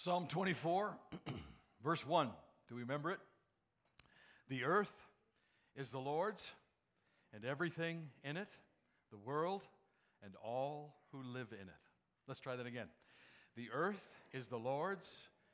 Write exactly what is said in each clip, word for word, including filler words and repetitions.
Psalm twenty-four, verse one. Do we remember it? The earth is the Lord's, and everything in it, the world, and all who live in it. Let's try that again. The earth is the Lord's,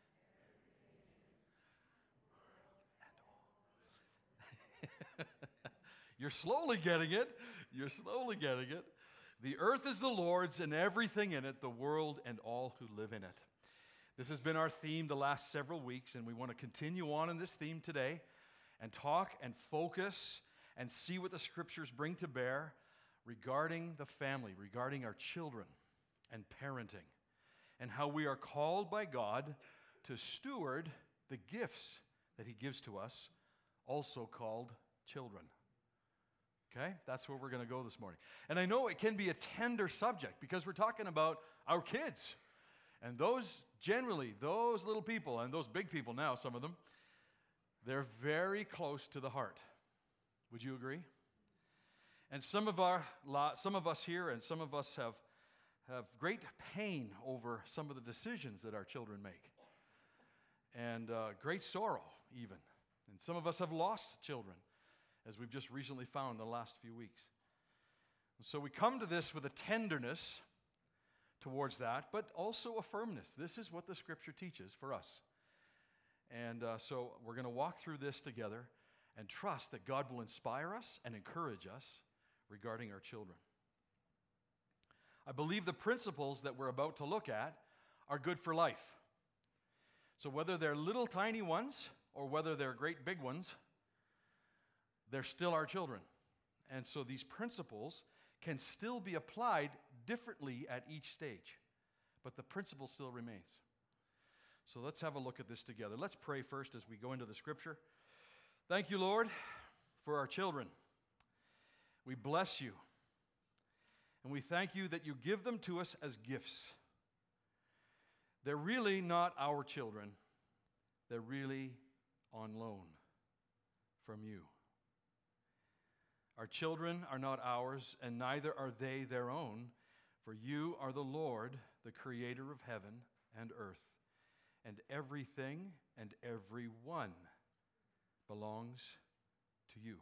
and all. You're slowly getting it. You're slowly getting it. The earth is the Lord's, and everything in it, the world, and all who live in it. This has been our theme the last several weeks, and we want to continue on in this theme today and talk and focus and see what the scriptures bring to bear regarding the family, regarding our children and parenting, and how we are called by God to steward the gifts that He gives to us, also called children. Okay? That's where we're going to go this morning. And I know it can be a tender subject because we're talking about our kids. And those, generally, those little people, and those big people now, some of them, they're very close to the heart. Would you agree? And some of our, some of us here and some of us have, have great pain over some of the decisions that our children make. And uh, great sorrow, even. And some of us have lost children, as we've just recently found in the last few weeks. And so we come to this with a tenderness towards that, but also a firmness. This is what the Scripture teaches for us. And uh, so we're going to walk through this together and trust that God will inspire us and encourage us regarding our children. I believe the principles that we're about to look at are good for life. So whether they're little tiny ones or whether they're great big ones, they're still our children. And so these principles can still be applied differently at each stage, but the principle still remains. So let's have a look at this together. Let's pray first as we go into the Scripture. Thank you, Lord, for our children. We bless you, and we thank you that you give them to us as gifts. They're really not our children. They're really on loan from you. Our children are not ours, and neither are they their own, for you are the Lord, the creator of heaven and earth, and everything and everyone belongs to you.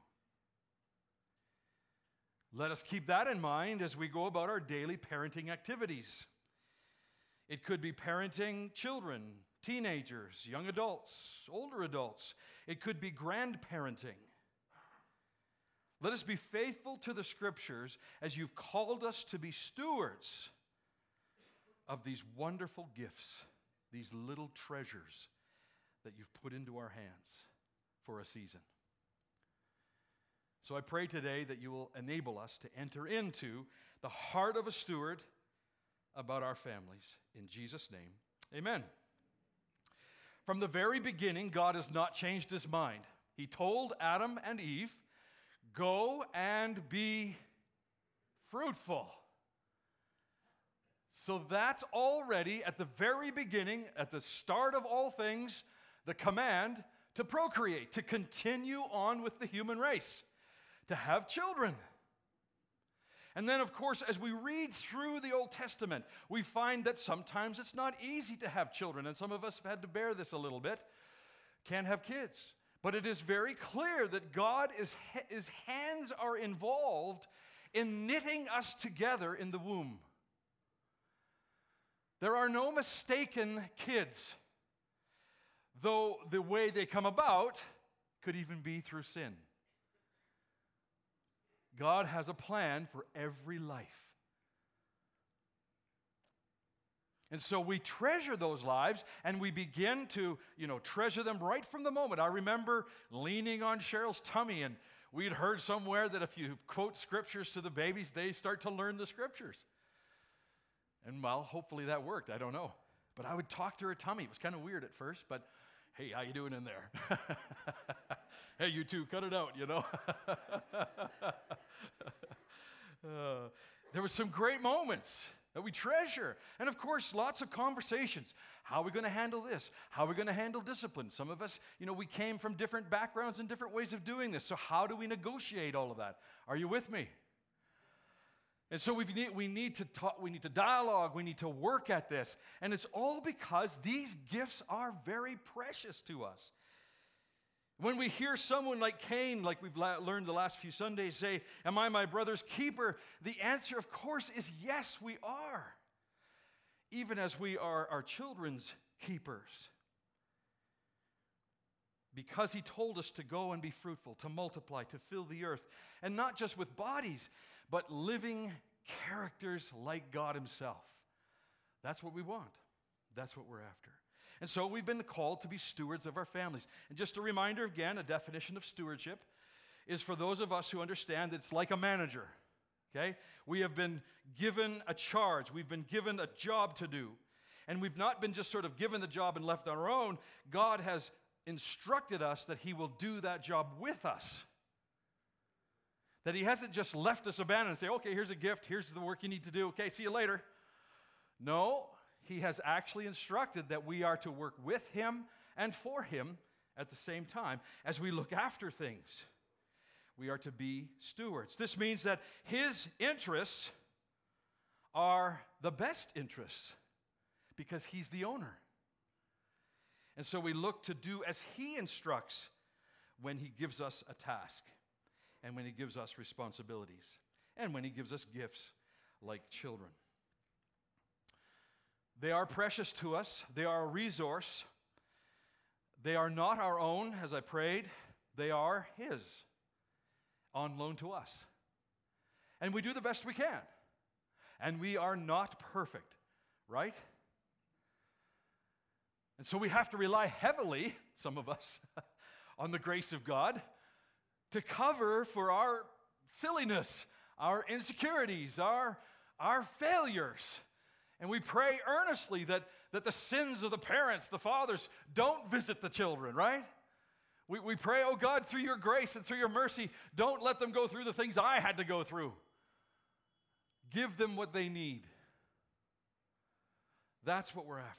Let us keep that in mind as we go about our daily parenting activities. It could be parenting children, teenagers, young adults, older adults. It could be grandparenting. Let us be faithful to the Scriptures as you've called us to be stewards of these wonderful gifts, these little treasures that you've put into our hands for a season. So I pray today that you will enable us to enter into the heart of a steward about our families. In Jesus' name, amen. From the very beginning, God has not changed His mind. He told Adam and Eve, go and be fruitful. So that's already at the very beginning, at the start of all things, the command to procreate, to continue on with the human race, to have children. And then, of course, as we read through the Old Testament, we find that sometimes it's not easy to have children, and some of us have had to bear this a little bit. Can't have kids. But it is very clear that God, is, His hands are involved in knitting us together in the womb. There are no mistaken kids, though the way they come about could even be through sin. God has a plan for every life. And so we treasure those lives, and we begin to, you know, treasure them right from the moment. I remember leaning on Cheryl's tummy, and we'd heard somewhere that if you quote scriptures to the babies, they start to learn the scriptures. And, well, hopefully that worked. I don't know. But I would talk to her tummy. It was kind of weird at first, but, hey, how you doing in there? Hey, you two, cut it out, you know. uh, there were some great moments that we treasure. And of course, lots of conversations. How are we going to handle this? How are we going to handle discipline? Some of us, you know, we came from different backgrounds and different ways of doing this. So how do we negotiate all of that? Are you with me? And so we need, we need to talk, we need to dialogue, we need to work at this. And it's all because these gifts are very precious to us. When we hear someone like Cain, like we've la- learned the last few Sundays, say, "Am I my brother's keeper?" The answer, of course, is yes, we are. Even as we are our children's keepers. Because he told us to go and be fruitful, to multiply, to fill the earth. And not just with bodies, but living characters like God himself. That's what we want. That's what we're after. And so we've been called to be stewards of our families. And just a reminder again, a definition of stewardship is for those of us who understand it's like a manager. Okay? We have been given a charge. We've been given a job to do. And we've not been just sort of given the job and left on our own. God has instructed us that he will do that job with us. That he hasn't just left us abandoned and say, "Okay, here's a gift, here's the work you need to do, okay, see you later." No, he has actually instructed that we are to work with him and for him at the same time as we look after things. We are to be stewards. This means that his interests are the best interests because he's the owner. And so we look to do as he instructs when he gives us a task and when he gives us responsibilities and when he gives us gifts like children. They are precious to us. They are a resource. They are not our own, as I prayed. They are his, on loan to us. And we do the best we can. And we are not perfect, right? And so we have to rely heavily, some of us, on the grace of God to cover for our silliness, our insecurities, our, our failures. And we pray earnestly that, that the sins of the parents, the fathers, don't visit the children, right? We, we pray, "Oh God, through your grace and through your mercy, don't let them go through the things I had to go through. Give them what they need." That's what we're after.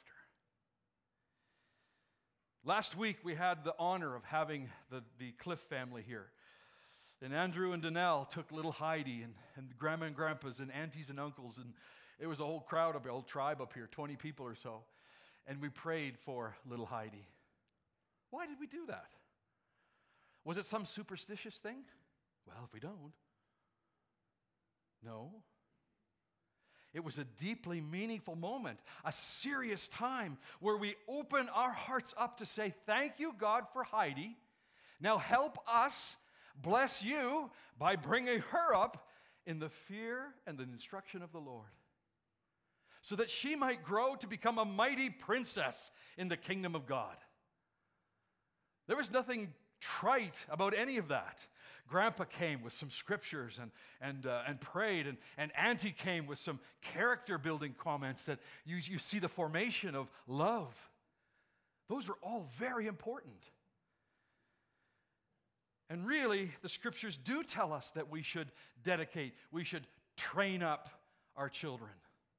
Last week, we had the honor of having the, the Cliff family here. And Andrew and Danelle took little Heidi and, and grandma and grandpas and aunties and uncles. And it was a whole crowd, a whole tribe up here, twenty people or so. And we prayed for little Heidi. Why did we do that? Was it some superstitious thing? Well, if we don't. No. It was a deeply meaningful moment, a serious time where we open our hearts up to say, "Thank you, God, for Heidi. Now help us bless you by bringing her up in the fear and the instruction of the Lord, so that she might grow to become a mighty princess in the kingdom of God." There was nothing trite about any of that. Grandpa came with some scriptures and, and, uh, and prayed, and, and Auntie came with some character-building comments that you, you see the formation of love. Those were all very important. And really, the scriptures do tell us that we should dedicate, we should train up our children.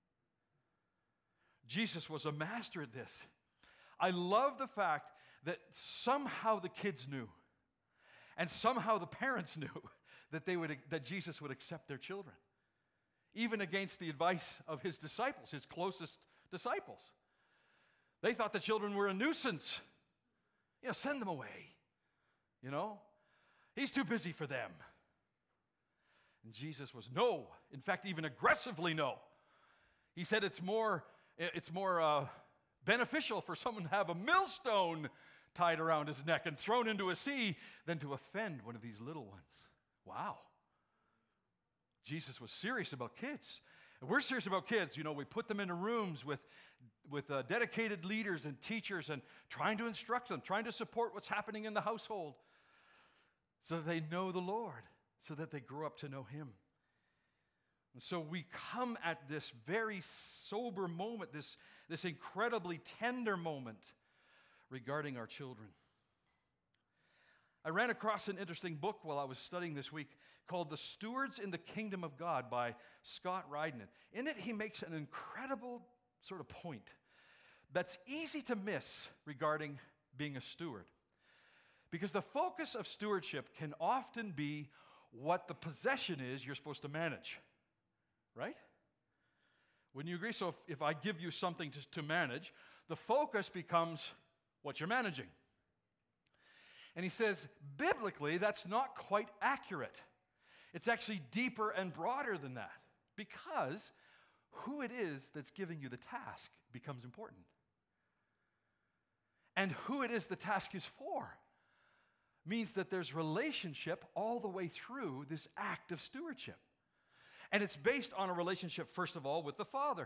Jesus was a master at this. I love the fact that somehow the kids knew. And somehow the parents knew that they would that Jesus would accept their children, even against the advice of his disciples, his closest disciples. They thought the children were a nuisance. You know, send them away. You know, he's too busy for them. And Jesus was no. In fact, even aggressively no. He said it's more it's more uh, beneficial for someone to have a millstone tied around his neck and thrown into a sea than to offend one of these little ones. Wow. Jesus was serious about kids. And we're serious about kids. You know, we put them into rooms with, with uh, dedicated leaders and teachers and trying to instruct them, trying to support what's happening in the household so that they know the Lord, so that they grow up to know him. And so we come at this very sober moment, this, this incredibly tender moment regarding our children. I ran across an interesting book while I was studying this week called The Stewards in the Kingdom of God by Scott Ryden. In it, he makes an incredible sort of point that's easy to miss regarding being a steward. Because the focus of stewardship can often be what the possession is you're supposed to manage. right? Wouldn't you agree? So if, if I give you something to, to manage, the focus becomes what you're managing. And he says, biblically, that's not quite accurate. It's actually deeper and broader than that, because who it is that's giving you the task becomes important. And who it is the task is for means that there's relationship all the way through this act of stewardship. And it's based on a relationship, first of all, with the Father.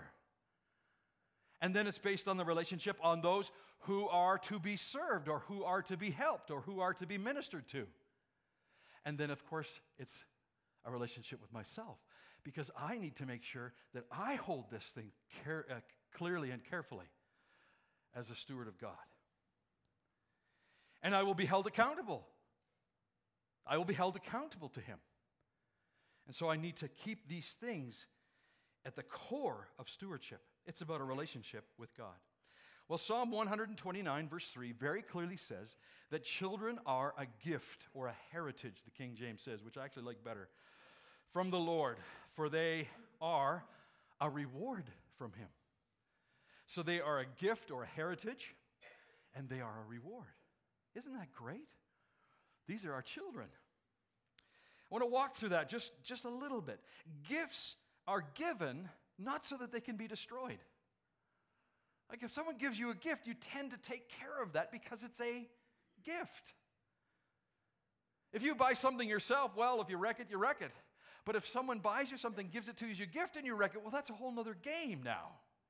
And then it's based on the relationship on those who are to be served, or who are to be helped, or who are to be ministered to. And then, of course, it's a relationship with myself, because I need to make sure that I hold this thing care, uh, clearly and carefully as a steward of God. And I will be held accountable. I will be held accountable to him. And so I need to keep these things at the core of stewardship. It's about a relationship with God. Well, Psalm one twenty-nine, verse three, very clearly says that children are a gift or a heritage, the King James says, which I actually like better, from the Lord, for they are a reward from him. So they are a gift or a heritage, and they are a reward. Isn't that great? These are our children. I want to walk through that just, just a little bit. Gifts are given not so that they can be destroyed. Like if someone gives you a gift, you tend to take care of that because it's a gift. If you buy something yourself, well, if you wreck it, you wreck it. But if someone buys you something, gives it to you as a gift, and you wreck it, well, that's a whole other game now.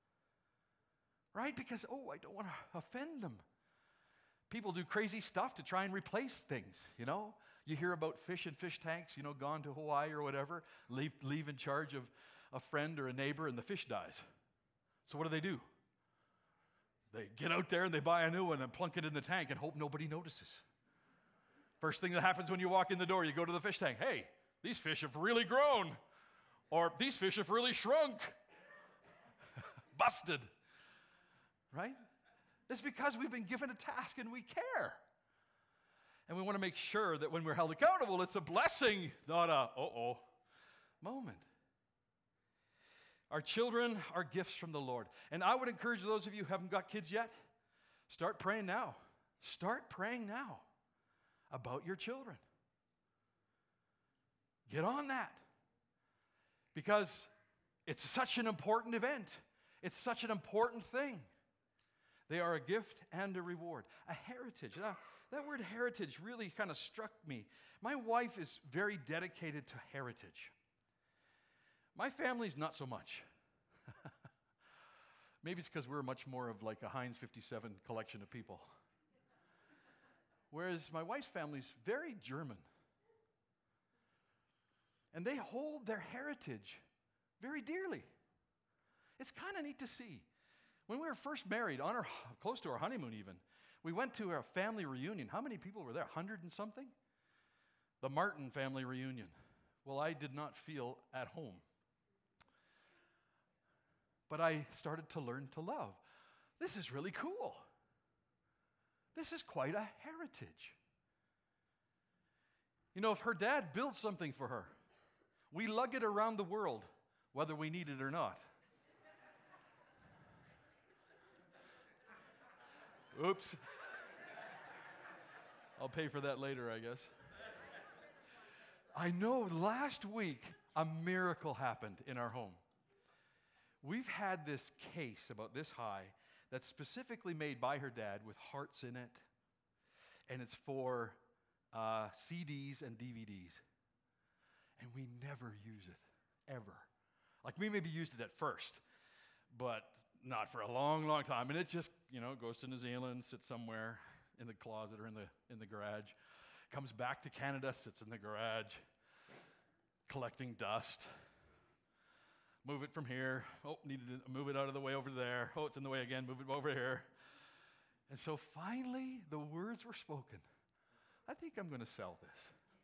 Right? Because, oh, I don't want to offend them. People do crazy stuff to try and replace things, you know. You hear about fish in fish tanks, you know, gone to Hawaii or whatever, leave, leave in charge of a friend or a neighbor, and the fish dies. So what do they do? They get out there and they buy a new one and plunk it in the tank and hope nobody notices. First thing that happens when you walk in the door, you go to the fish tank. Hey, these fish have really grown. Or these fish have really shrunk. Busted. Right? It's because we've been given a task and we care. And we want to make sure that when we're held accountable, it's a blessing, not a uh-oh moment. Our children are gifts from the Lord. And I would encourage those of you who haven't got kids yet, start praying now. Start praying now about your children. Get on that. Because it's such an important event. It's such an important thing. They are a gift and a reward, a heritage. Now, that word heritage really kind of struck me. My wife is very dedicated to heritage. My family's not so much. Maybe it's because we're much more of like a Heinz fifty-seven collection of people. Whereas my wife's family's very German. And they hold their heritage very dearly. It's kind of neat to see. When we were first married, on our, close to our honeymoon even, we went to a family reunion. How many people were there? A hundred and something? The Martin family reunion. Well, I did not feel at home. But I started to learn to love. This is really cool. This is quite a heritage. You know, if her dad built something for her, we lug it around the world, whether we need it or not. Oops. I'll pay for that later, I guess. I know last week a miracle happened in our home. We've had this case about this high that's specifically made by her dad with hearts in it, and it's for uh, C Ds and D V Ds. And we never use it, ever. Like we maybe used it at first, but not for a long, long time. And it just, you know, goes to New Zealand, sits somewhere in the closet or in the in the garage, comes back to Canada, sits in the garage, collecting dust. Move it from here. Oh, needed to move it out of the way over there. Oh, it's in the way again. Move it over here. And so finally, the words were spoken. I think I'm going to sell this.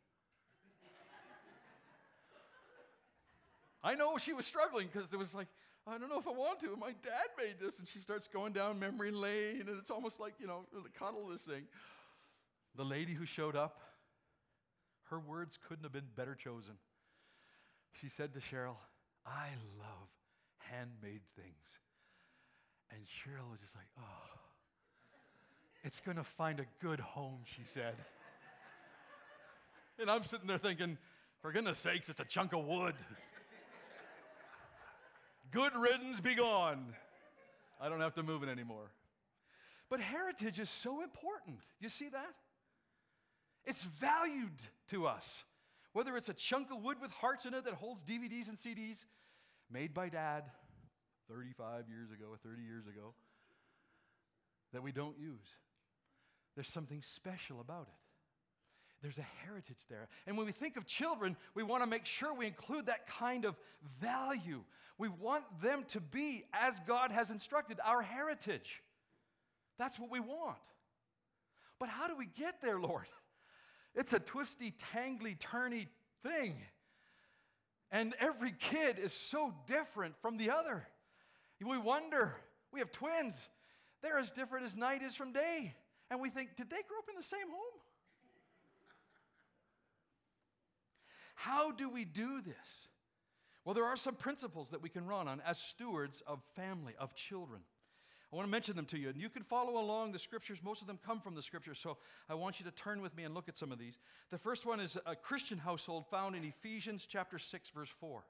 I know she was struggling because there was like, I don't know if I want to. My dad made this. And she starts going down memory lane. And it's almost like, you know, cuddle this thing. The lady who showed up, her words couldn't have been better chosen. She said to Cheryl, I love handmade things. And Cheryl was just like, oh, it's going to find a good home, she said. And I'm sitting there thinking, for goodness sakes, it's a chunk of wood. Good riddance, be gone. I don't have to move it anymore. But heritage is so important. You see that? It's valued to us. Whether it's a chunk of wood with hearts in it that holds D V Ds and C Ds, made by Dad thirty-five years ago, thirty years ago, that we don't use. There's something special about it. There's a heritage there. And when we think of children, we want to make sure we include that kind of value. We want them to be, as God has instructed, our heritage. That's what we want. But how do we get there, Lord? It's a twisty, tangly, turny thing. And every kid is so different from the other. We wonder, we have twins. They're as different as night is from day. And we think, did they grow up in the same home? How do we do this? Well, there are some principles that we can run on as stewards of family, of children. I want to mention them to you, and you can follow along the scriptures. Most of them come from the scriptures, so I want you to turn with me and look at some of these. The first one is a Christian household found in Ephesians chapter six, verse four.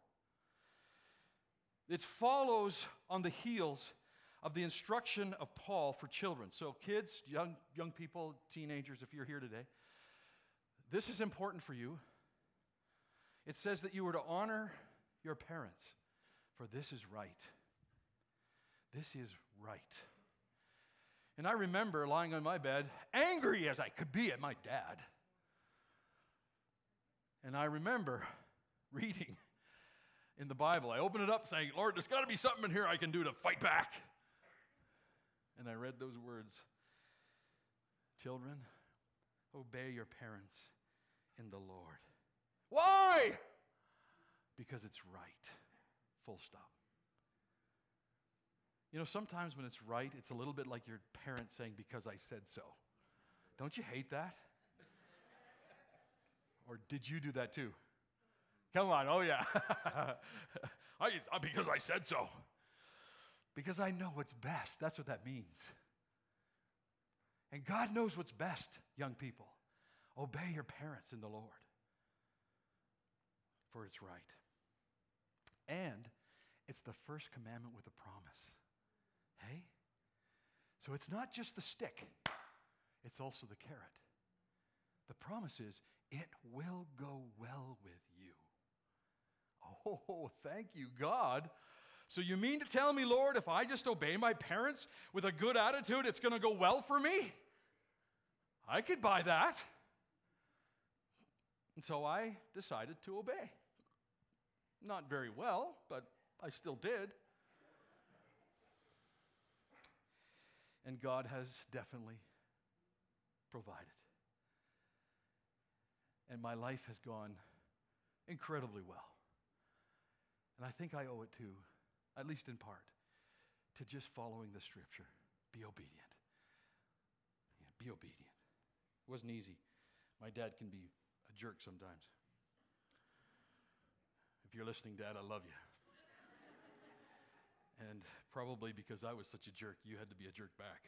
It follows on the heels of the instruction of Paul for children. So kids, young, young people, teenagers, if you're here today, this is important for you. It says that you were to honor your parents, for this is right. This is right. And I remember lying on my bed, angry as I could be at my dad. And I remember reading in the Bible. I opened it up saying, Lord, there's got to be something in here I can do to fight back. And I read those words. Children, obey your parents in the Lord. Why? Because it's right. Full stop. You know, sometimes when it's right, it's a little bit like your parent saying, because I said so. Don't you hate that? Or did you do that too? Come on, oh yeah. I, because I said so. Because I know what's best. That's what that means. And God knows what's best, young people. Obey your parents in the Lord. For it's right. And it's the first commandment with a promise. Hey? So it's not just the stick. It's also the carrot. The promise is, it will go well with you. Oh, thank you, God. So you mean to tell me, Lord, if I just obey my parents with a good attitude, it's going to go well for me? I could buy that. And so I decided to obey. Not very well, but I still did. And God has definitely provided. And my life has gone incredibly well. And I think I owe it to, at least in part, to just following the scripture. Be obedient. Yeah, be obedient. It wasn't easy. My dad can be a jerk sometimes. If you're listening, Dad, I love you. And probably because I was such a jerk, you had to be a jerk back.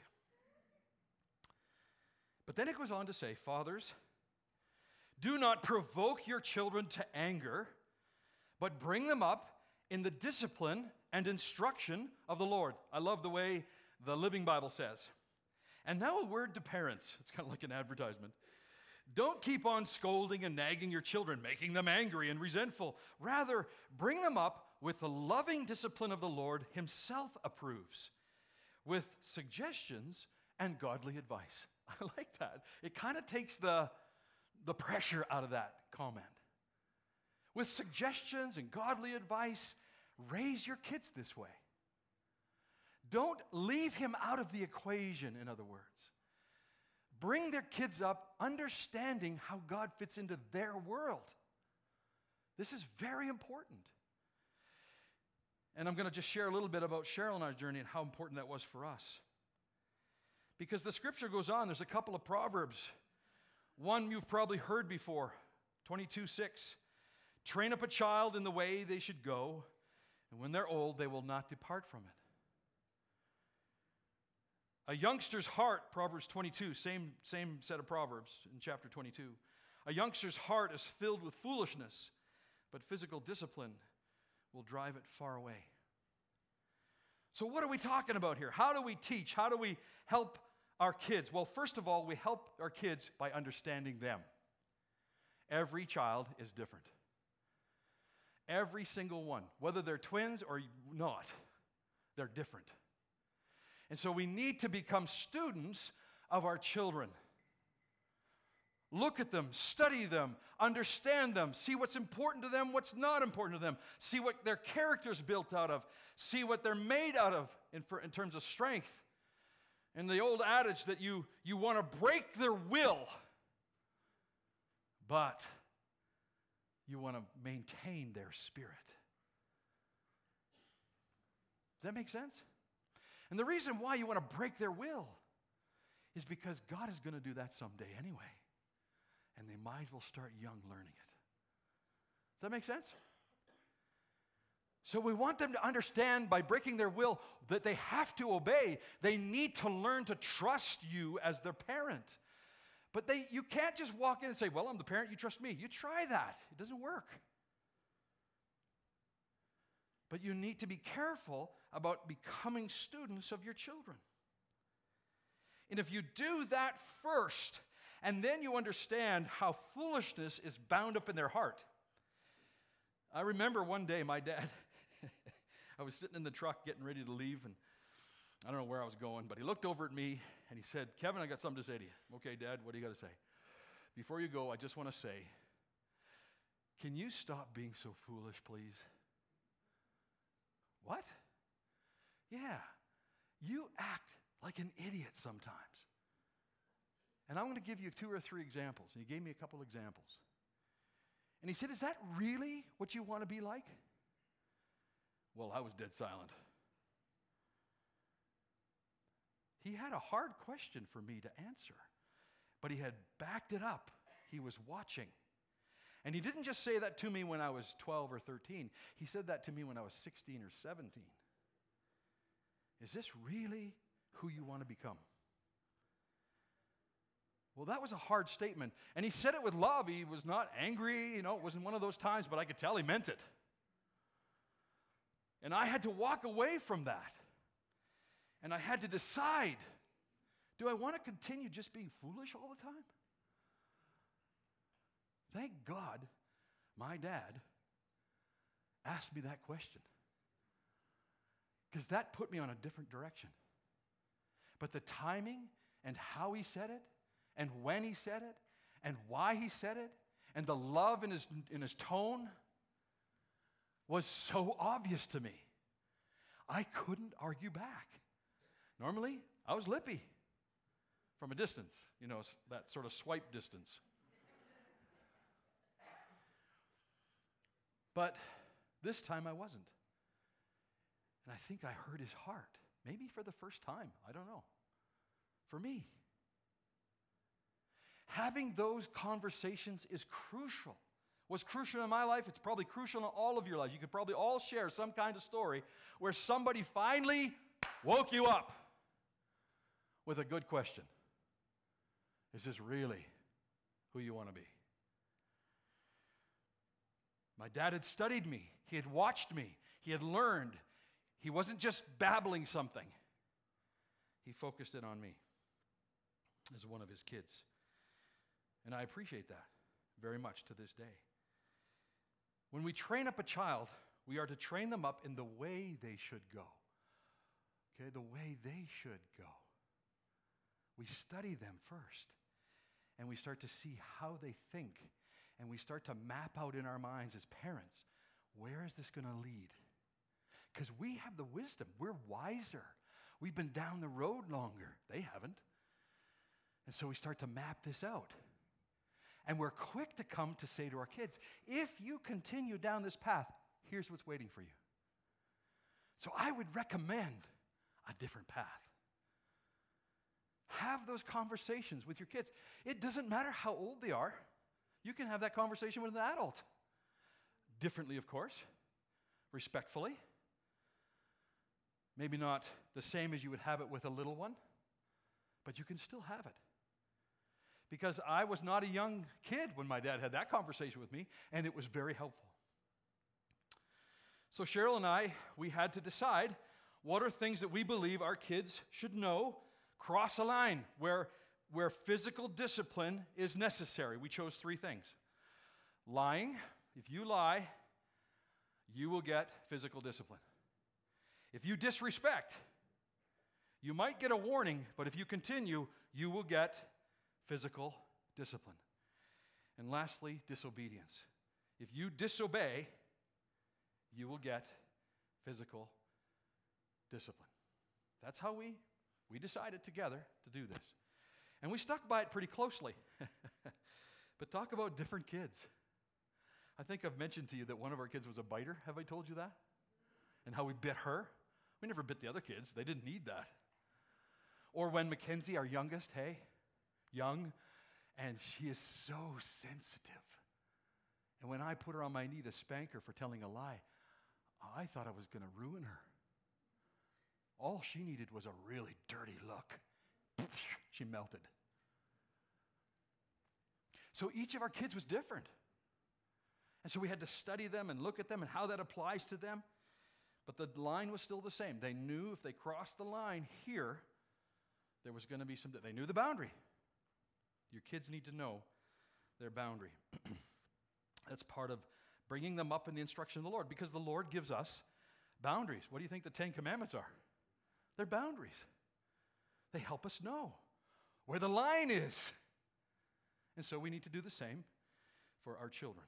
But then it goes on to say, fathers, do not provoke your children to anger, but bring them up in the discipline and instruction of the Lord. I love the way the Living Bible says. And now a word to parents. It's kind of like an advertisement. Don't keep on scolding and nagging your children, making them angry and resentful. Rather, bring them up with the loving discipline of the Lord himself approves, with suggestions and godly advice. I like that. It kind of takes the, the pressure out of that comment. With suggestions and godly advice, raise your kids this way. Don't leave him out of the equation, in other words. Bring their kids up understanding how God fits into their world. This is very important. And I'm going to just share a little bit about Cheryl and our journey and how important that was for us. Because the scripture goes on, there's a couple of Proverbs. One you've probably heard before, twenty-two six. Train up a child in the way they should go, And when they're old, they will not depart from it. A youngster's heart, Proverbs twenty-two, same, same set of Proverbs in chapter twenty-two. A youngster's heart is filled with foolishness, but physical discipline will drive it far away. So what are we talking about here? How do we teach? How do we help our kids? Well, first of all, we help our kids by understanding them. Every child is different. Every single one, whether they're twins or not, they're different. And so we need to become students of our children. Look at them, study them, understand them, see what's important to them, what's not important to them, see what their character's built out of, see what they're made out of in, for, in terms of strength. And the old adage that you, you want to break their will, but you want to maintain their spirit. Does that make sense? And the reason why you want to break their will is because God is going to do that someday anyway. And they might as well start young learning it. Does that make sense? So we want them to understand by breaking their will that they have to obey. They need to learn to trust you as their parent. But they, you can't just walk in and say, well, I'm the parent, you trust me. You try that. It doesn't work. But you need to be careful about becoming students of your children. And if you do that first, and then you understand how foolishness is bound up in their heart. I remember one day my dad, I was sitting in the truck getting ready to leave, and I don't know where I was going, but he looked over at me and he said, Kevin, I got something to say to you. Okay, Dad, what do you got to say? Before you go, I just want to say, can you stop being so foolish, please? What? Yeah, you act like an idiot sometimes. And I'm going to give you two or three examples. And he gave me a couple examples. And he said, is that really what you want to be like? Well, I was dead silent. He had a hard question for me to answer, but he had backed it up. He was watching. And he didn't just say that to me when I was twelve or thirteen. He said that to me when I was sixteen or seventeen. Is this really who you want to become? Well, that was a hard statement. And he said it with love. He was not angry. You know, it wasn't one of those times, but I could tell he meant it. And I had to walk away from that. And I had to decide, do I want to continue just being foolish all the time? Thank God my dad asked me that question. Because that put me on a different direction. But the timing and how he said it, and when he said it, and why he said it, and the love in his, in his tone was so obvious to me. I couldn't argue back. Normally, I was lippy from a distance, you know, that sort of swipe distance. But this time I wasn't. And I think I heard his heart, maybe for the first time, I don't know, for me. Having those conversations is crucial. Was crucial in my life. It's probably crucial in all of your lives. You could probably all share some kind of story where somebody finally woke you up with a good question. Is this really who you want to be? My dad had studied me. He had watched me. He had learned. He wasn't just babbling something. He focused it on me as one of his kids. And I appreciate that very much to this day. When we train up a child, we are to train them up in the way they should go. Okay, the way they should go. We study them first, and we start to see how they think, and we start to map out in our minds as parents, where is this going to lead? Because we have the wisdom. We're wiser. We've been down the road longer. They haven't. And so we start to map this out. And we're quick to come to say to our kids, if you continue down this path, here's what's waiting for you. So I would recommend a different path. Have those conversations with your kids. It doesn't matter how old they are. You can have that conversation with an adult. Differently, of course, respectfully, Maybe not the same as you would have it with a little one, but you can still have it. Because I was not a young kid when my dad had that conversation with me, and it was very helpful. So Cheryl and I, we had to decide what are things that we believe our kids should know, cross a line where, where physical discipline is necessary. We chose three things. Lying. If you lie, you will get physical discipline. If you disrespect, you might get a warning, but if you continue, you will get physical discipline. And lastly, disobedience. If you disobey, you will get physical discipline. That's how we, we decided together to do this. And we stuck by it pretty closely. But talk about different kids. I think I've mentioned to you that one of our kids was a biter. Have I told you that? And how we bit her. We never bit the other kids. They didn't need that. Or when Mackenzie, our youngest, hey, young, and she is so sensitive. And when I put her on my knee to spank her for telling a lie, I thought I was going to ruin her. All she needed was a really dirty look. She melted. So each of our kids was different. And so we had to study them and look at them and how that applies to them. But the line was still the same. They knew if they crossed the line here, there was going to be some, they knew the boundary. Your kids need to know their boundary. That's part of bringing them up in the instruction of the Lord, because the Lord gives us boundaries. What do you think the Ten Commandments are? They're boundaries. They help us know where the line is. And so we need to do the same for our children.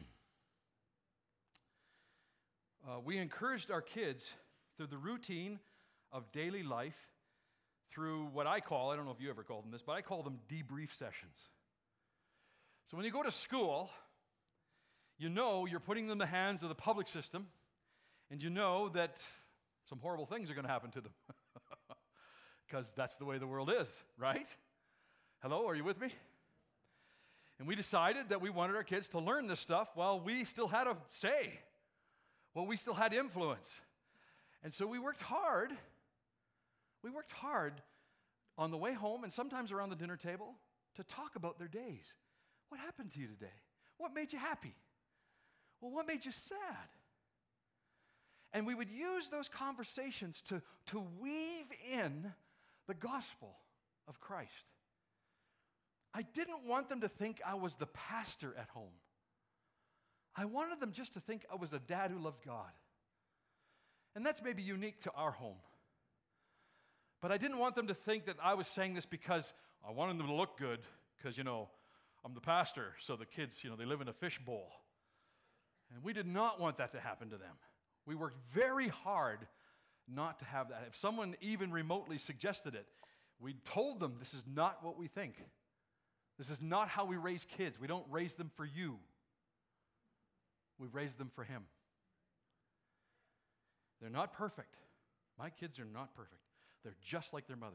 uh, we encouraged our kids through the routine of daily life through what I call, I don't know if you ever called them this, but I call them debrief sessions. So when you go to school, you know you're putting them in the hands of the public system, and you know that some horrible things are going to happen to them. Because that's the way the world is, right? Hello, are you with me? And we decided that we wanted our kids to learn this stuff while we still had a say, while we still had influence. And so we worked hard. We worked hard on the way home and sometimes around the dinner table to talk about their days. What happened to you today? What made you happy? Well, what made you sad? And we would use those conversations to, to weave in the gospel of Christ. I didn't want them to think I was the pastor at home. I wanted them just to think I was a dad who loved God. And that's maybe unique to our home. But I didn't want them to think that I was saying this because I wanted them to look good, because, you know, I'm the pastor, so the kids, you know, they live in a fishbowl. And we did not want that to happen to them. We worked very hard not to have that. If someone even remotely suggested it, we told them this is not what we think. This is not how we raise kids. We don't raise them for you. We raise them for Him. They're not perfect. My kids are not perfect. They're just like their mother.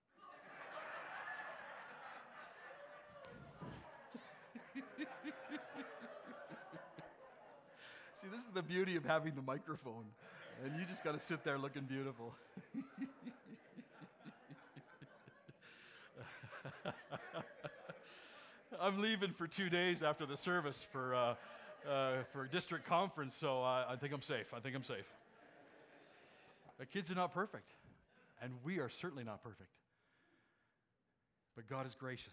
See, this is the beauty of having the microphone. And you just got to sit there looking beautiful. I'm leaving for two days after the service for uh, uh, for district conference, so uh, I think I'm safe. I think I'm safe. The kids are not perfect, and we are certainly not perfect. But God is gracious.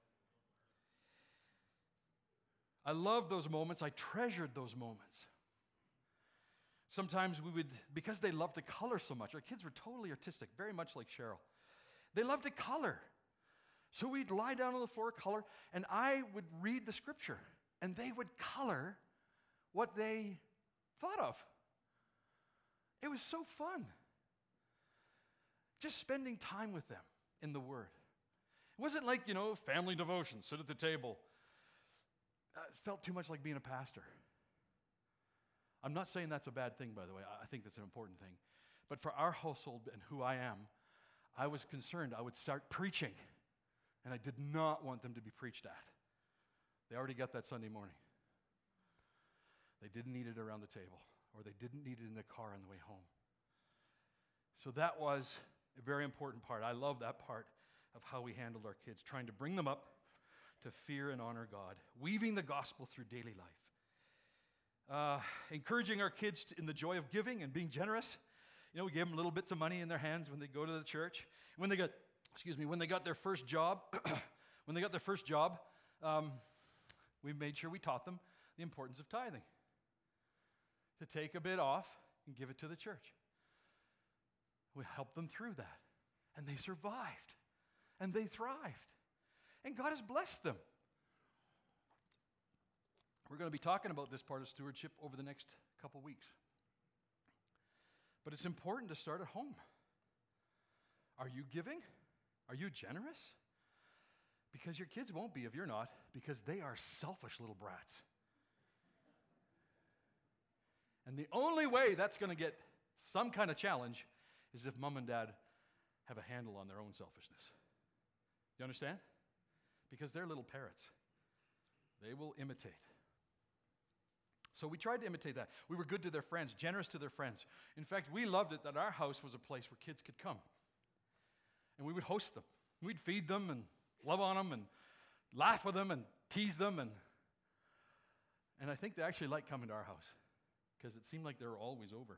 I love those moments. I treasured those moments. Sometimes we would, because they love to color so much, our kids were totally artistic, very much like Cheryl. They love to color. So we'd lie down on the floor, color, and I would read the scripture, and they would color what they thought of. It was so fun. Just spending time with them in the Word. It wasn't like, you know, family devotion, sit at the table. Uh, it felt too much like being a pastor. I'm not saying that's a bad thing, by the way. I think that's an important thing. But for our household and who I am, I was concerned I would start preaching. And I did not want them to be preached at. They already got that Sunday morning. They didn't need it around the table, or they didn't need it in the car on the way home. So that was a very important part. I love that part of how we handled our kids, trying to bring them up to fear and honor God, weaving the gospel through daily life. Uh, encouraging our kids in the joy of giving and being generous. You know, we gave them little bits of money in their hands when they go to the church. When they got, excuse me, when they got their first job, when they got their first job, um, we made sure we taught them the importance of tithing. To take a bit off and give it to the church. We helped them through that. And they survived. And they thrived. And God has blessed them. We're going to be talking about this part of stewardship over the next couple weeks. But it's important to start at home. Are you giving? Are you generous? Because your kids won't be if you're not, because they are selfish little brats. And the only way that's going to get some kind of challenge is if mom and dad have a handle on their own selfishness. You understand? Because they're little parrots. They will imitate. So we tried to imitate that. We were good to their friends, generous to their friends. In fact, we loved it that our house was a place where kids could come. And we would host them. We'd feed them and love on them and laugh with them and tease them. And, and I think they actually liked coming to our house because it seemed like they were always over.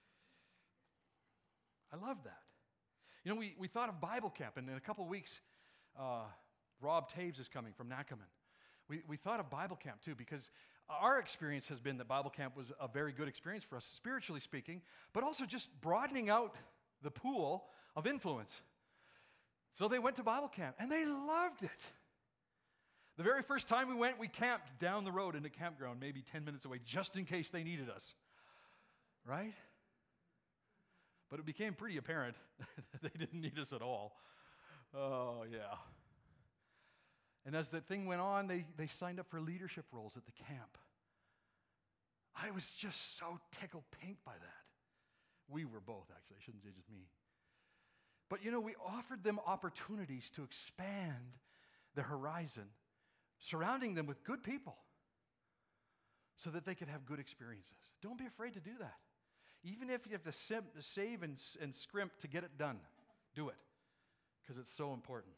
I love that. You know, we, we thought of Bible camp, and in a couple of weeks, uh, Rob Taves is coming from Nakaman. We, we thought of Bible camp, too, because our experience has been that Bible camp was a very good experience for us, spiritually speaking, but also just broadening out the pool of influence. So they went to Bible camp, and they loved it. The very first time we went, we camped down the road in a campground, maybe ten minutes away, just in case they needed us. Right? But it became pretty apparent that they didn't need us at all. Oh, yeah. And as the thing went on, they, they signed up for leadership roles at the camp. I was just so tickled pink by that. We were both, actually. I shouldn't say just me. But, you know, we offered them opportunities to expand their horizon, surrounding them with good people so that they could have good experiences. Don't be afraid to do that. Even if you have to sim- save and, and scrimp to get it done, do it, because it's so important.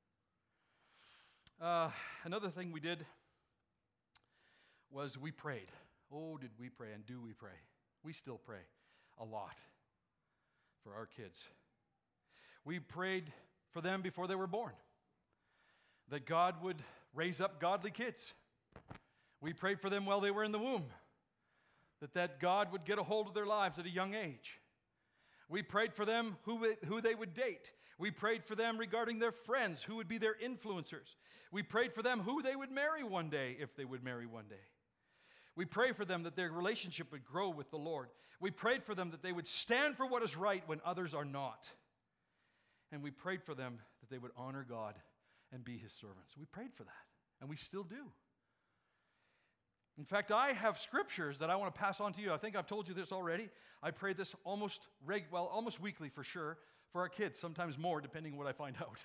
Uh, another thing we did was we prayed. Oh, did we pray, and do we pray? We still pray a lot for our kids. We prayed for them before they were born, that God would raise up godly kids. We prayed for them while they were in the womb, that that God would get a hold of their lives at a young age. We prayed for them who, who they would date. We prayed for them regarding their friends, who would be their influencers. We prayed for them who they would marry one day, if they would marry one day. We prayed for them that their relationship would grow with the Lord. We prayed for them that they would stand for what is right when others are not. And we prayed for them that they would honor God and be His servants. We prayed for that, and we still do. In fact, I have scriptures that I want to pass on to you. I think I've told you this already. I pray this almost reg- well, almost weekly for sure, for our kids, sometimes more, depending on what I find out.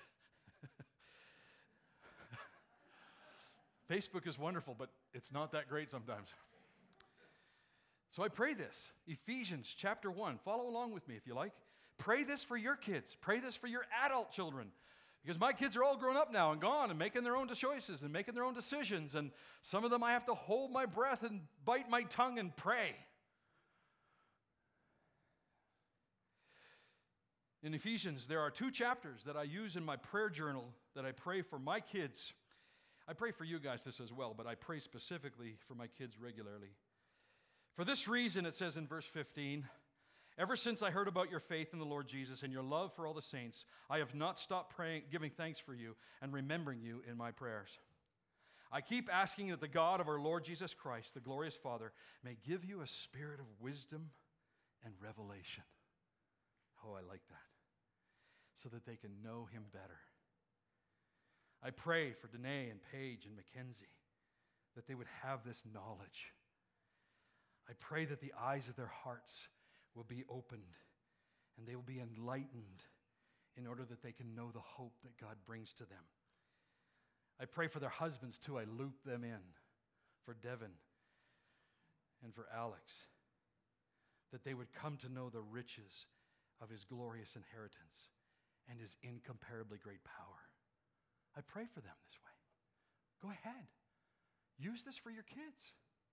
Facebook is wonderful, but it's not that great sometimes. So I pray this, Ephesians chapter one. Follow along with me if you like. Pray this for your kids. Pray this for your adult children. Because my kids are all grown up now and gone and making their own choices and making their own decisions. And some of them I have to hold my breath and bite my tongue and pray. In Ephesians, there are two chapters that I use in my prayer journal that I pray for my kids. I pray for you guys this as well, but I pray specifically for my kids regularly. For this reason, it says in verse fifteen, ever since I heard about your faith in the Lord Jesus and your love for all the saints, I have not stopped praying, giving thanks for you and remembering you in my prayers. I keep asking that the God of our Lord Jesus Christ, the glorious Father, may give you a spirit of wisdom and revelation. Oh, I like that. So that they can know him better. I pray for Danae and Paige and Mackenzie that they would have this knowledge. I pray that the eyes of their hearts will be opened and they will be enlightened in order that they can know the hope that God brings to them. I pray for their husbands too. I loop them in for Devin and for Alex, that they would come to know the riches of his glorious inheritance and his incomparably great power. I pray for them this way. Go ahead. Use this for your kids.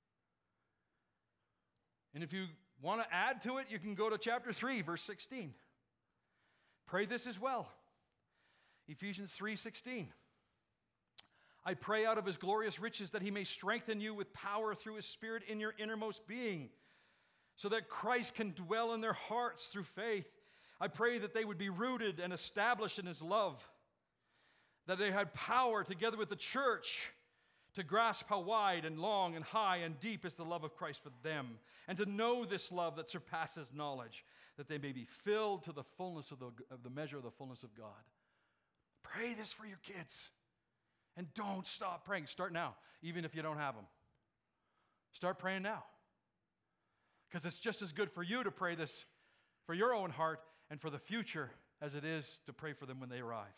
And if you want to add to it, you can go to chapter three, verse sixteen. Pray this as well. Ephesians three sixteen. I pray out of his glorious riches that he may strengthen you with power through his Spirit in your innermost being, so that Christ can dwell in their hearts through faith. I pray that they would be rooted and established in his love, that they had power together with the church to grasp how wide and long and high and deep is the love of Christ for them, and to know this love that surpasses knowledge, that they may be filled to the fullness of the, of the measure of the fullness of God. Pray this for your kids. And don't stop praying. Start now, even if you don't have them. Start praying now. Because it's just as good for you to pray this for your own heart and for the future as it is to pray for them when they arrive.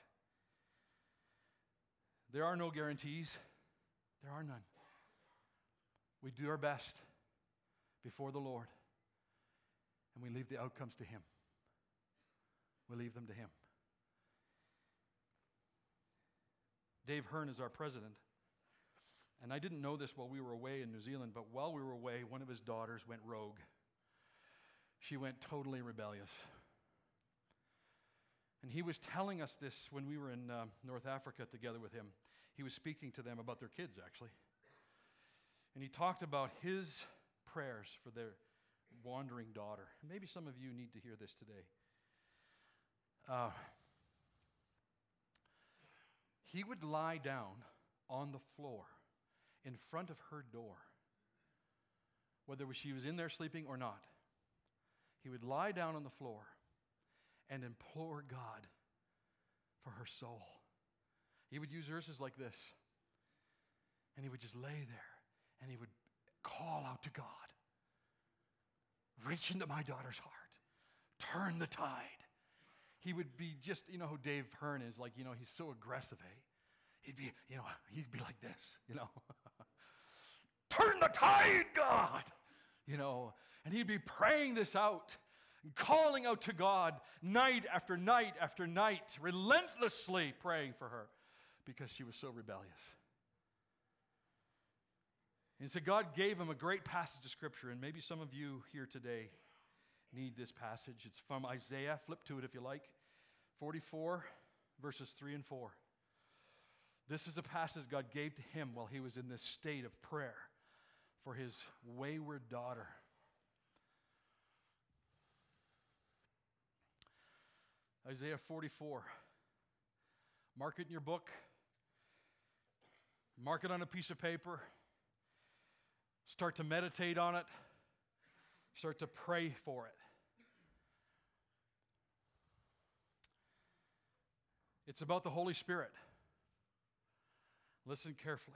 There are no guarantees. There are none. We do our best before the Lord, and we leave the outcomes to him. We leave them to him. Dave Hearn is our president, and I didn't know this while we were away in New Zealand, but while we were away, one of his daughters went rogue. She went totally rebellious. And he was telling us this when we were in uh, North Africa together with him. He was speaking to them about their kids, actually. And he talked about his prayers for their wandering daughter. Maybe some of you need to hear this today. Uh, he would lie down on the floor in front of her door, whether she was in there sleeping or not. He would lie down on the floor and implore God for her soul. He would use verses like this, and he would just lay there, and he would call out to God, reach into my daughter's heart, turn the tide. He would be just, you know who Dave Hearn is, like, you know, he's so aggressive, eh? He'd be, you know, he'd be like this, you know. Turn the tide, God! You know, and he'd be praying this out, calling out to God night after night after night, relentlessly praying for her because she was so rebellious. And so God gave him a great passage of Scripture, and maybe some of you here today need this passage. It's from Isaiah. Flip to it if you like. forty-four, verses three and four. This is a passage God gave to him while he was in this state of prayer for his wayward daughter. Isaiah forty-four. Mark it in your book. Mark it on a piece of paper. Start to meditate on it. Start to pray for it. It's about the Holy Spirit. Listen carefully.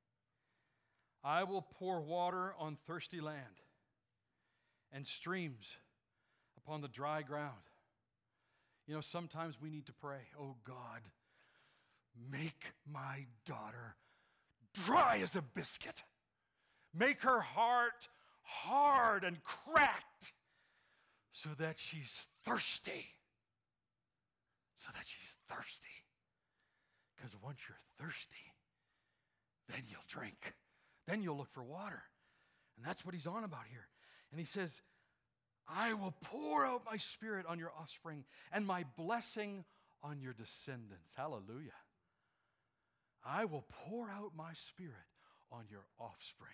I will pour water on thirsty land and streams upon the dry ground. You know, sometimes we need to pray, oh God, make my daughter dry as a biscuit. Make her heart hard and cracked so that she's thirsty. So that she's thirsty. Because once you're thirsty, then you'll drink. Then you'll look for water. And that's what he's on about here. And he says, I will pour out my Spirit on your offspring and my blessing on your descendants. Hallelujah. I will pour out my Spirit on your offspring.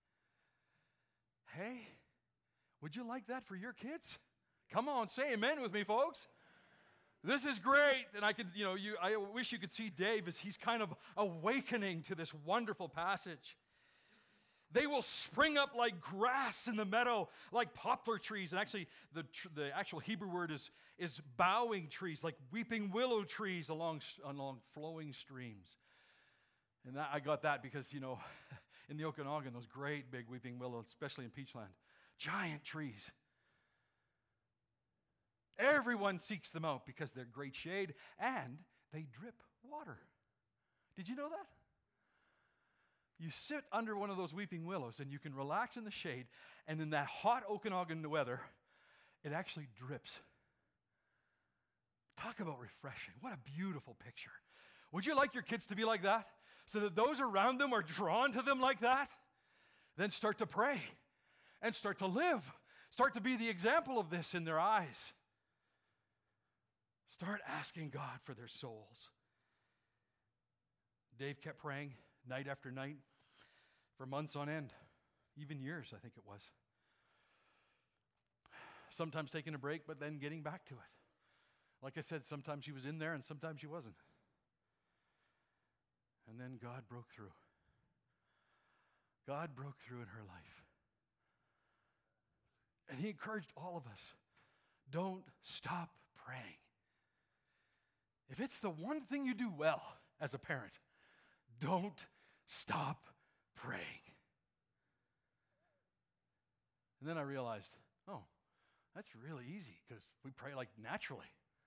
Hey, would you like that for your kids? Come on, say amen with me, folks. This is great, and I could, you know, you. I wish you could see Dave as he's kind of awakening to this wonderful passage. They will spring up like grass in the meadow, like poplar trees. And actually, the, tr- the actual Hebrew word is, is bowing trees, like weeping willow trees along, along flowing streams. And that, I got that because, you know, in the Okanagan, those great big weeping willows, especially in Peachland, giant trees. Everyone seeks them out because they're great shade and they drip water. Did you know that? You sit under one of those weeping willows and you can relax in the shade, and in that hot Okanagan weather, it actually drips. Talk about refreshing. What a beautiful picture. Would you like your kids to be like that? So that those around them are drawn to them like that? Then start to pray and start to live. Start to be the example of this in their eyes. Start asking God for their souls. Dave kept praying night after night for months on end, even years, I think it was. Sometimes taking a break, but then getting back to it. Like I said, sometimes she was in there and sometimes she wasn't. And then God broke through. God broke through in her life. And he encouraged all of us, don't stop praying. If it's the one thing you do well as a parent, don't stop praying. And then I realized, oh, that's really easy because we pray like naturally.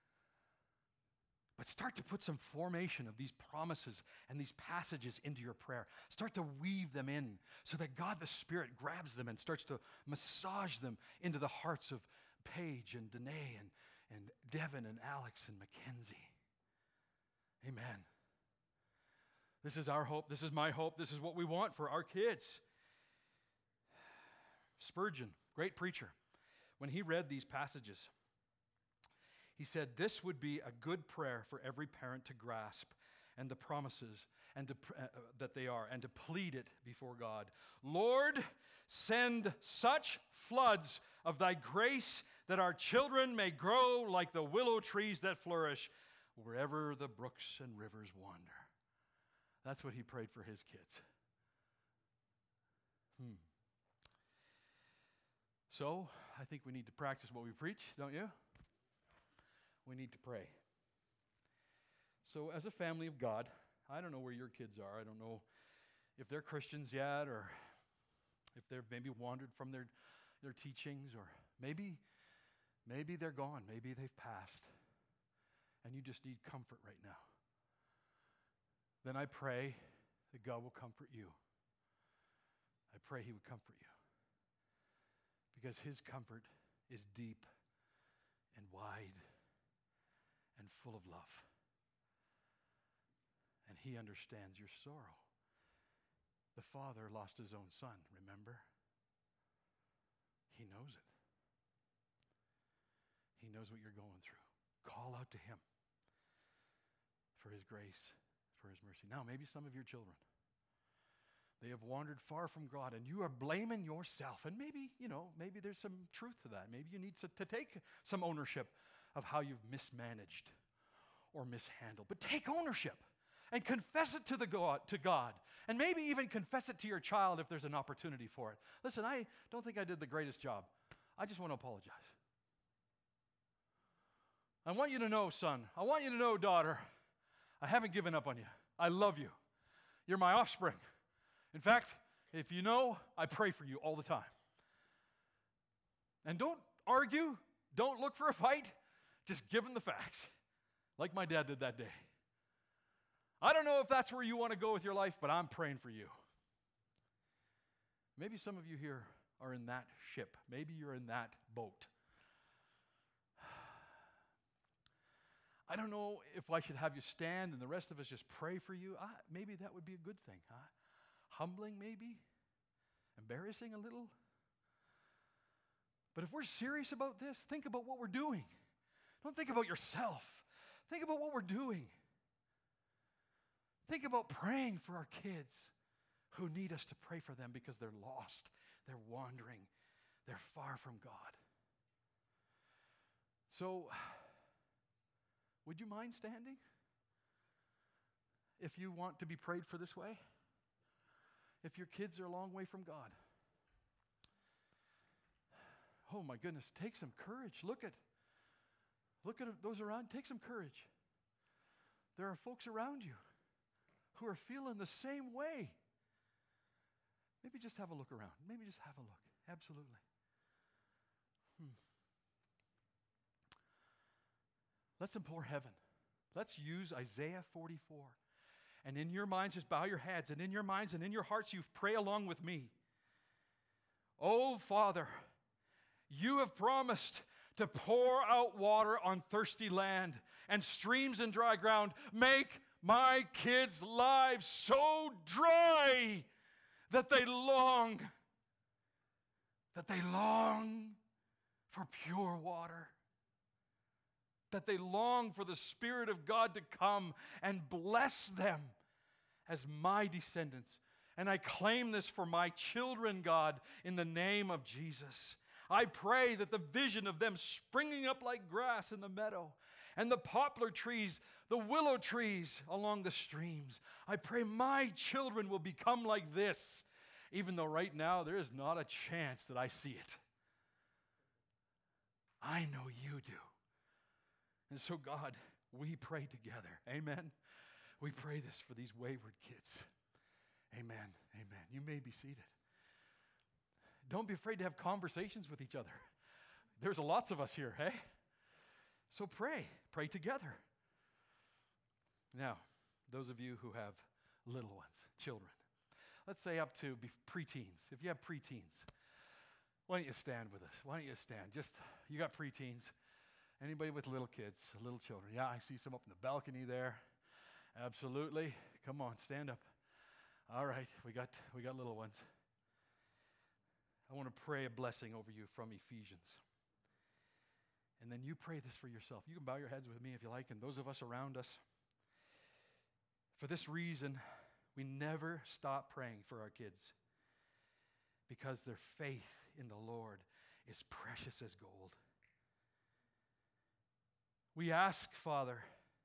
But start to put some formation of these promises and these passages into your prayer. Start to weave them in so that God the Spirit grabs them and starts to massage them into the hearts of Paige and Danae and, and Devin and Alex and Mackenzie. Amen. This is our hope. This is my hope. This is what we want for our kids. Spurgeon, great preacher, when he read these passages, he said, this would be a good prayer for every parent to grasp and the promises and to, uh, that they are and to plead it before God. Lord, send such floods of thy grace that our children may grow like the willow trees that flourish wherever the brooks and rivers wander. That's what he prayed for his kids. Hmm. So, I think we need to practice what we preach, don't you? We need to pray. So, as a family of God, I don't know where your kids are. I don't know if they're Christians yet, or if they've maybe wandered from their, their teachings, or maybe, maybe they're gone. Maybe they've passed, and you just need comfort right now. Then I pray that God will comfort you. I pray he would comfort you. Because his comfort is deep and wide and full of love. And he understands your sorrow. The father lost his own son, remember? He knows it. He knows what you're going through. Call out to him for his grace, for his mercy. Now, maybe some of your children, they have wandered far from God, and you are blaming yourself. And maybe, you know, maybe there's some truth to that. Maybe you need to, to take some ownership of how you've mismanaged or mishandled. But take ownership and confess it to the God, to God. And maybe even confess it to your child if there's an opportunity for it. Listen, I don't think I did the greatest job. I just want to apologize. I want you to know, son, I want you to know, daughter, I haven't given up on you. I love you. You're my offspring. In fact, if you know, I pray for you all the time. And don't argue. Don't look for a fight. Just give them the facts, like my dad did that day. I don't know if that's where you want to go with your life, but I'm praying for you. Maybe some of you here are in that ship. Maybe you're in that boat. I don't know if I should have you stand and the rest of us just pray for you. I, maybe that would be a good thing. Huh? Humbling maybe, embarrassing a little. But if we're serious about this, think about what we're doing. Don't think about yourself. Think about what we're doing. Think about praying for our kids who need us to pray for them because they're lost, they're wandering, they're far from God. So, would you mind standing if you want to be prayed for this way? If your kids are a long way from God. Oh my goodness, take some courage. Look at, look at those around. Take some courage. There are folks around you who are feeling the same way. Maybe just have a look around. Maybe just have a look. Absolutely. Hmm. Let's implore heaven. Let's use Isaiah forty-four. And in your minds, just bow your heads. And in your minds and in your hearts, you pray along with me. Oh, Father, you have promised to pour out water on thirsty land and streams in dry ground. Make my kids' lives so dry that they long, that they long for pure water, that they long for the Spirit of God to come and bless them as my descendants. And I claim this for my children, God, in the name of Jesus. I pray that the vision of them springing up like grass in the meadow, and the poplar trees, the willow trees along the streams, I pray my children will become like this, even though right now there is not a chance that I see it. I know you do. And so, God, we pray together. Amen. We pray this for these wayward kids. Amen. Amen. You may be seated. Don't be afraid to have conversations with each other. There's lots of us here, hey? So pray. Pray together. Now, those of you who have little ones, children, let's say up to preteens. If you have preteens, why don't you stand with us? Why don't you stand? Just, you got preteens. Anybody with little kids, little children? Yeah, I see some up in the balcony there. Absolutely. Come on, stand up. All right, we got we got little ones. I want to pray a blessing over you from Ephesians. And then you pray this for yourself. You can bow your heads with me if you like, and those of us around us. For this reason, we never stop praying for our kids, because their faith in the Lord is precious as gold. We ask, Father,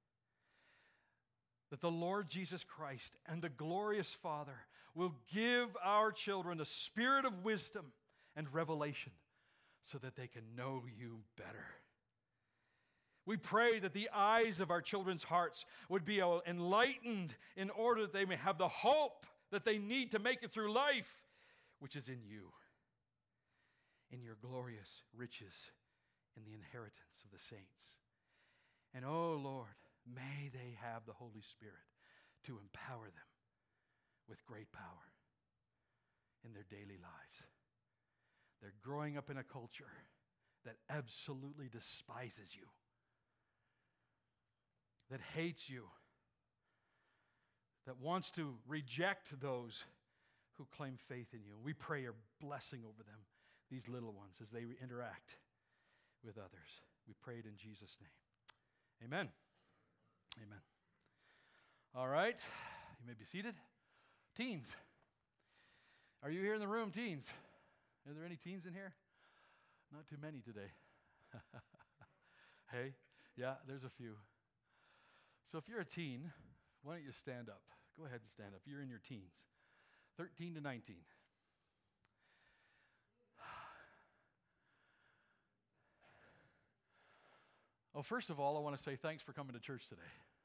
that the Lord Jesus Christ and the glorious Father will give our children a spirit of wisdom and revelation so that they can know you better. We pray that the eyes of our children's hearts would be enlightened in order that they may have the hope that they need to make it through life, which is in you, in your glorious riches in the inheritance of the saints. And oh Lord, may they have the Holy Spirit to empower them with great power in their daily lives. They're growing up in a culture that absolutely despises you, that hates you, that wants to reject those who claim faith in you. We pray your blessing over them, these little ones, as they interact with others. We pray it in Jesus' name. Amen. Amen. All right, you may be seated. Teens, are you here in the room, teens? Are there any teens in here? Not too many today. Hey, yeah, there's a few. So if you're a teen, why don't you stand up? Go ahead and stand up. You're in your teens, thirteen to nineteen. Well, first of all, I want to say thanks for coming to church today.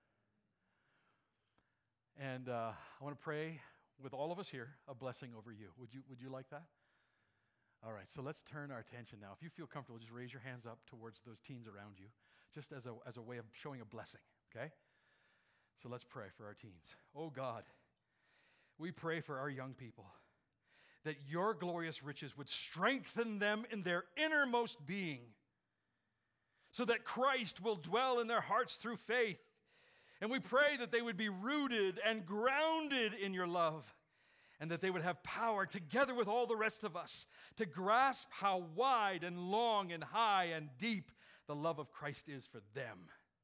And uh, I want to pray with all of us here a blessing over you. Would you, would you like that? All right, so let's turn our attention now. If you feel comfortable, just raise your hands up towards those teens around you, just as a, as a way of showing a blessing, okay? So let's pray for our teens. Oh God, we pray for our young people, that your glorious riches would strengthen them in their innermost being, so that Christ will dwell in their hearts through faith. And we pray that they would be rooted and grounded in your love, and that they would have power, together with all the rest of us, to grasp how wide and long and high and deep the love of Christ is for them.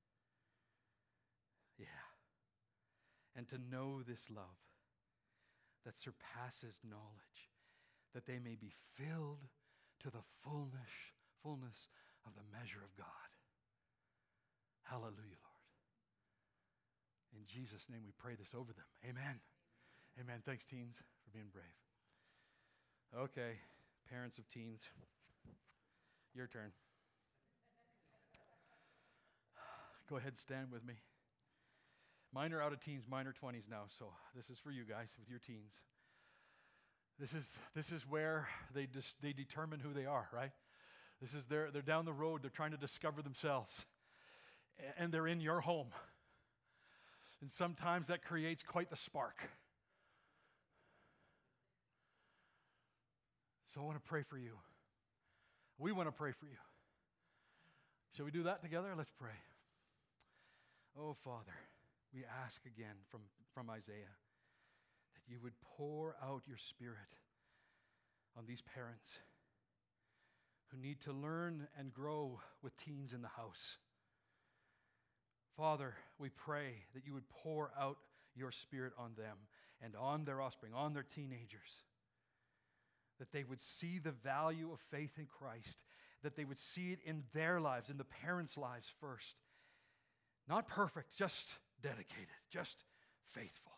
Yeah. And to know this love that surpasses knowledge, that they may be filled to the fullness, fullness of the measure of God. Hallelujah, Lord. In Jesus' name we pray this over them. Amen. Amen. Thanks, teens, for being brave. Okay, parents of teens, your turn. Go ahead and stand with me. Mine are out of teens, mine are twenties now, so this is for you guys with your teens. This is this is where they dis- they determine who they are, right? This is their, they're down the road, they're trying to discover themselves. And they're in your home. And sometimes that creates quite the spark. So I want to pray for you. We want to pray for you. Shall we do that together? Let's pray. Oh, Father, we ask again from, from Isaiah that you would pour out your Spirit on these parents who need to learn and grow with teens in the house. Father, we pray that you would pour out your Spirit on them and on their offspring, on their teenagers, that they would see the value of faith in Christ, that they would see it in their lives, in the parents' lives first. Not perfect, just dedicated, just faithful.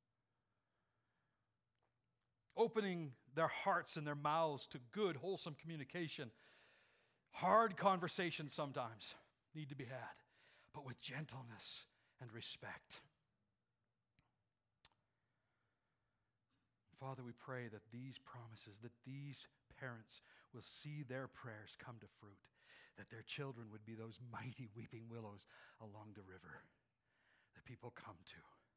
Opening their hearts and their mouths to good, wholesome communication. Hard conversations sometimes need to be had, but with gentleness and respect. Father, we pray that these promises, that these parents will see their prayers come to fruit, that their children would be those mighty weeping willows along the river that people come to.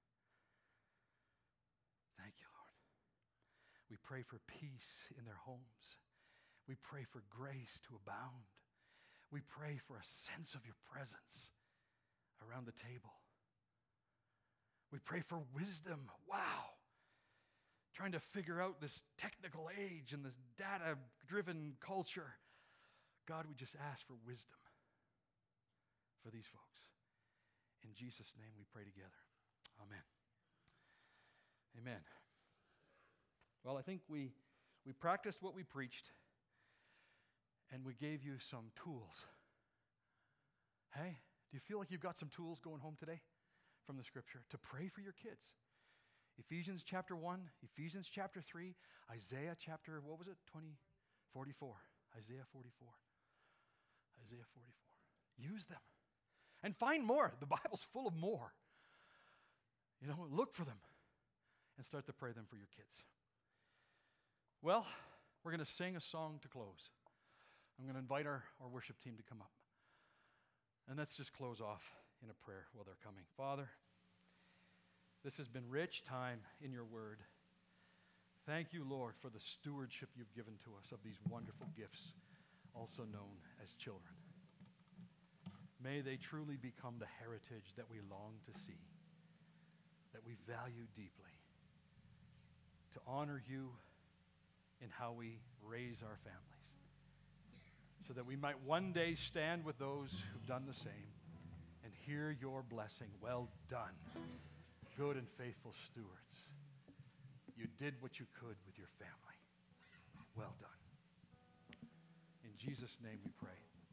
Thank you, Lord. We pray for peace in their homes. We pray for grace to abound. We pray for a sense of your presence around the table. We pray for wisdom. Wow. Trying to figure out this technical age and this data-driven culture. God, we just ask for wisdom for these folks. In Jesus' name we pray together. Amen. Amen. Well, I think we, we practiced what we preached, and we gave you some tools. Hey, do you feel like you've got some tools going home today from the Scripture to pray for your kids? Ephesians chapter one, Ephesians chapter three, Isaiah chapter, what was it? twenty, forty-four. Isaiah forty-four. Isaiah forty-four. Use them. And find more. The Bible's full of more. You know, look for them and start to pray them for your kids. Well, we're going to sing a song to close. I'm going to invite our, our worship team to come up. And let's just close off in a prayer while they're coming. Father, this has been rich time in your word. Thank you, Lord, for the stewardship you've given to us of these wonderful gifts, also known as children. May they truly become the heritage that we long to see, that we value deeply, to honor you in how we raise our families, so that we might one day stand with those who've done the same and hear your blessing. Well done, good and faithful stewards. You did what you could with your family. Well done. In Jesus' name we pray.